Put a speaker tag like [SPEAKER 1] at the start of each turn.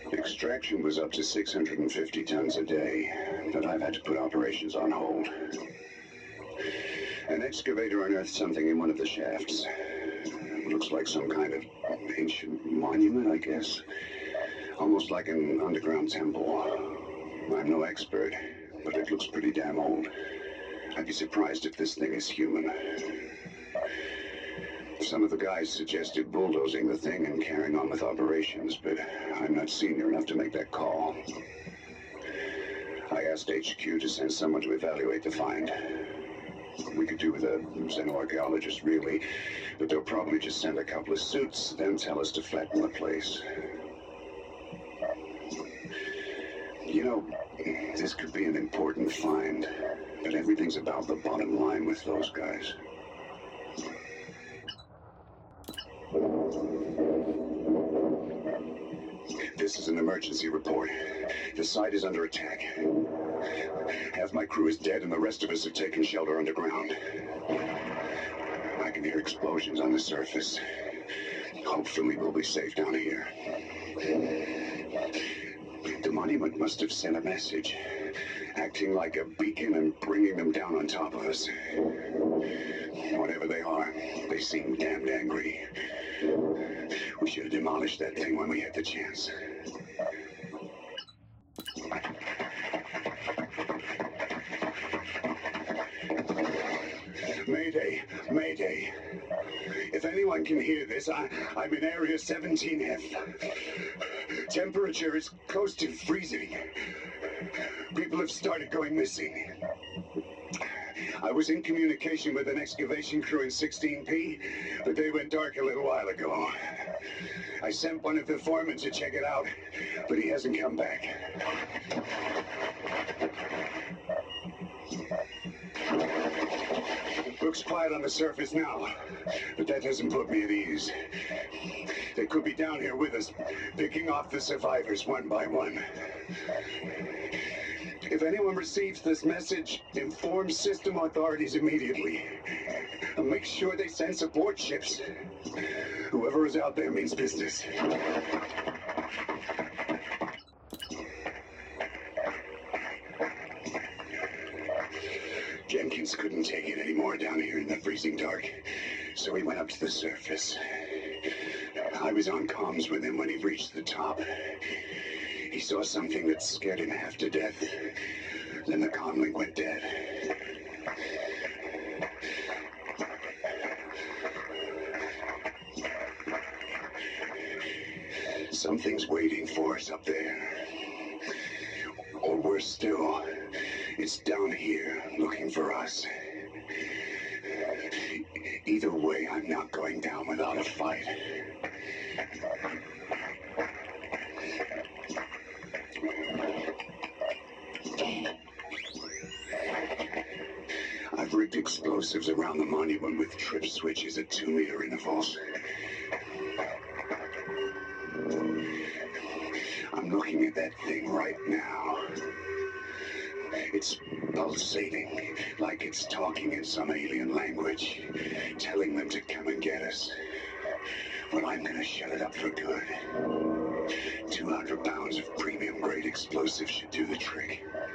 [SPEAKER 1] Extraction was up to 650 tons a day, but I've had to put operations on hold. An excavator unearthed something in one of the shafts. Looks like some kind of ancient monument, I guess. Almost like an underground temple. I'm no expert, but it looks pretty damn old. I'd be surprised if this thing is human. Some of the guys suggested bulldozing the thing and carrying on with operations, but I'm not senior enough to make that call. I asked HQ to send someone to evaluate the find. We could do with a xenoarchaeologist, really, but they'll probably just send a couple of suits, then tell us to flatten the place. You know, this could be an important find, but everything's about the bottom line with those guys. This is an emergency report. The site is under attack. Half my crew is dead and the rest of us have taken shelter underground. I can hear explosions on the surface. Hopefully we'll be safe down here. The monument must have sent a message, acting like a beacon and bringing them down on top of us. Whatever they are, they seem damned angry. We should have demolished that thing when we had the chance. Mayday, Mayday. If anyone can hear this, I'm in Area 17F. Temperature is close to freezing. People have started going missing. I was in communication with an excavation crew in 16P, but they went dark a little while ago. I sent one of the foremen to check it out, but he hasn't come back. Looks quiet on the surface now, but that doesn't put me at ease. They could be down here with us, picking off the survivors one by one. If anyone receives this message, inform system authorities immediately. And make sure they send support ships. Whoever is out there means business. Jenkins couldn't take it anymore down here in the freezing dark, so he went up to the surface. I was on comms with him when he reached the top. He saw something that scared him half to death. Then the comlink went dead. Something's waiting for us up there. Or worse still, it's down here looking for us. Either way, I'm not going down without a fight. I've rigged explosives around the monument with trip switches at 2-meter intervals. I'm looking at that thing right now. It's pulsating, like it's talking in some alien language, telling them to come and get us. Well, I'm gonna shut it up for good. 200 pounds of premium-grade explosives should do the trick.